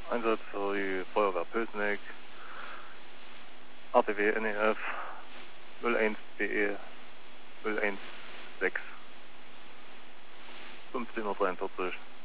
Einsatz für die Feuerwehr Pösneck, RTW NEF 01 BE 016 15:43 Uhr.